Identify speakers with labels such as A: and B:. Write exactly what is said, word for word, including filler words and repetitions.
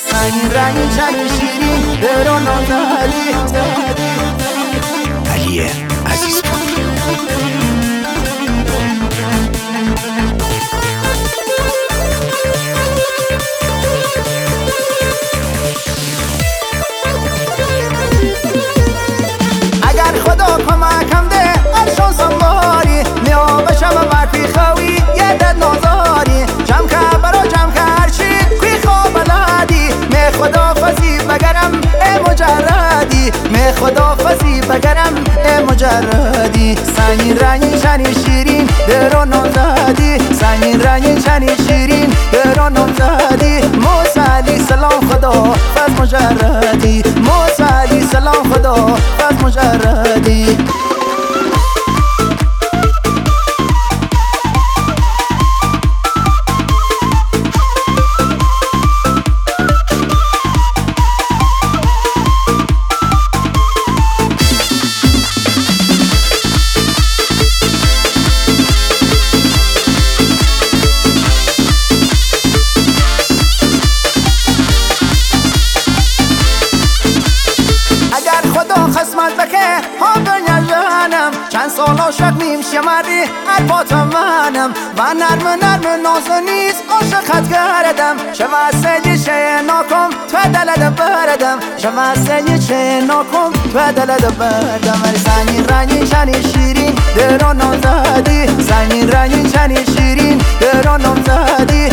A: سنگین رنگین چنین شیرین دل رو نازدی.
B: علی عزیزپور.
A: اگر خدا کمکم ده از شانسم باری میا بشم مرپی خوی یه دد نازاری جمع که برا جمع که هرچی کوی خواب بلدی می خدا فزی بگرم ای مجردی می خدا فزی بگرم ای مجردی سنگین رنگین چنین شیرین دل رو نازدی سنگین رنگین چنین شیرین دل رو نازدی موسعلی سلام خدا فز مجردی موسعلی سلام خدا فز مجردی. قسمت بکه ها دنیا جانم چند سالا شد نیم شمری البات منم و نرم نرم نازو نیست عاشقت گردم شما سیدی چه ناکم تو دلد بردم شما سیدی چه ناکم تو دلد بردم سنگین رنگین چنین شیرین دل رو نازدی سنگین رنگین چنین شیرین دل رو نازدی